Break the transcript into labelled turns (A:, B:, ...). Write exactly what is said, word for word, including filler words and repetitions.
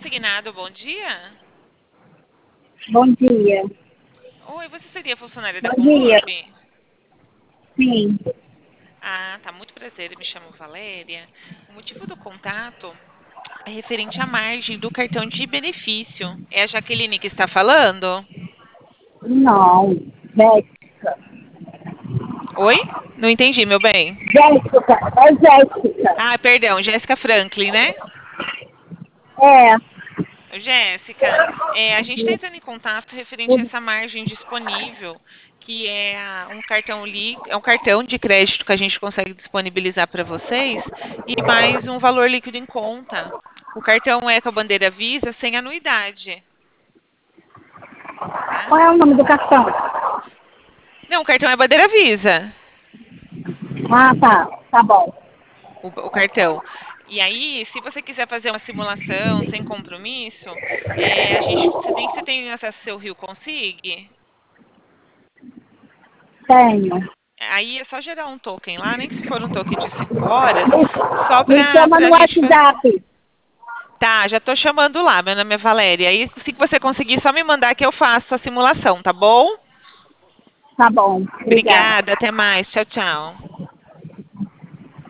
A: Consignado, bom dia.
B: Bom dia.
A: Oi, você seria funcionária da
B: Bom dia.
A: Conlurb?
B: Sim.
A: Ah, tá, muito prazer, eu me chamo Valéria. O motivo do contato é referente à margem do cartão de benefício. É a Jaqueline que está falando?
B: Não. Jéssica.
A: Oi? Não entendi, meu bem.
B: Jéssica. É Jéssica.
A: Ah, perdão, Jéssica Franklin, né?
B: É.
A: Jéssica, é, a gente está entrando em contato referente a essa margem disponível, que é a- um cartão li, é um cartão de crédito que a gente consegue disponibilizar para vocês e mais um valor líquido em conta. O cartão é com a bandeira Visa sem anuidade, tá?
B: Qual é o nome do cartão?
A: Não, o cartão é bandeira Visa,
B: Ah, tá. Tá bom.
A: o, o cartão. E aí, se você quiser fazer uma simulação sem compromisso, é, a gente, você tem, você tem acesso ao seu Rio Consig?
B: Tenho.
A: Aí é só gerar um token lá, nem que se for um token de cinco horas, só
B: Me, me
A: para
B: chama no
A: a gente fazer.
B: WhatsApp.
A: Tá, já tô chamando lá, meu nome é Valéria. Aí, se você conseguir, só me mandar que eu faço a simulação, tá bom?
B: Tá bom. Obrigada.
A: Obrigada, até mais. Tchau, tchau.